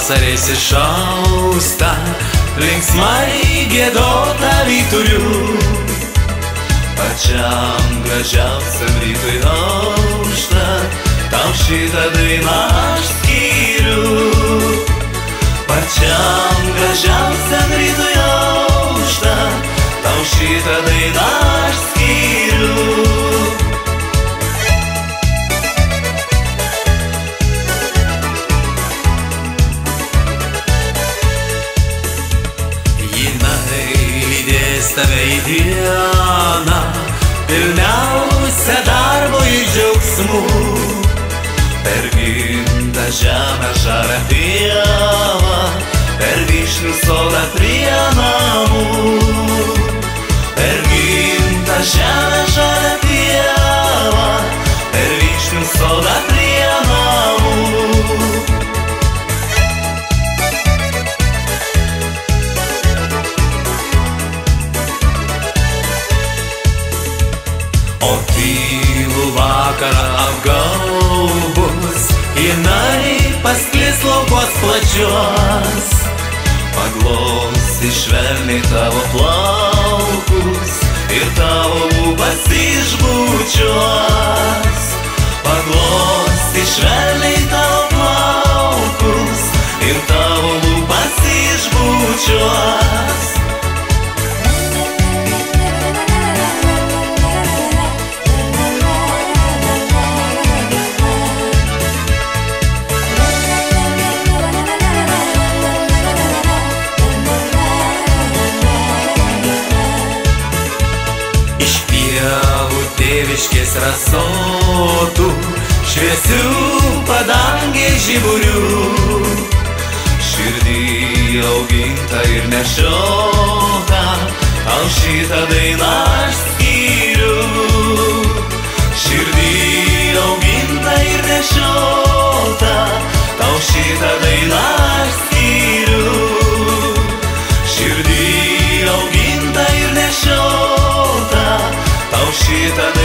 pavasarės išausta, linksmai giedota vyturių. Pačiam gražiausiam rytui auštant, tau šitą dainą aš skiriu. Pačiam gražiausiam rytui auštant, tau šitą dainą aš skiriu. Tave į dieną, pilniausia darbo ir džiaugsmų. Per gimtą žemę žalią pievą, per vyšnių sodą prie namų. Per gimtą žemę žalią pievą, per vyšnių sodą prie namų. O tylų vakarą apgaubus, jinai pasklis laukuos plačios. Paglosi švelniai tavo plaukus ir tavo lūpas išbučiuos. Paglosi švelniai tavo plaukus ir tavo lūpas išbučiuos. Tėviškės rasotų, šviesių padangės žiburių. Širdį auginta ir nešiota, tau šitą dainą aš skiriu. Širdį auginta ir nešiota, tau šitą dainą aš skiriu. Širdį auginta ir nešiota, tau šitą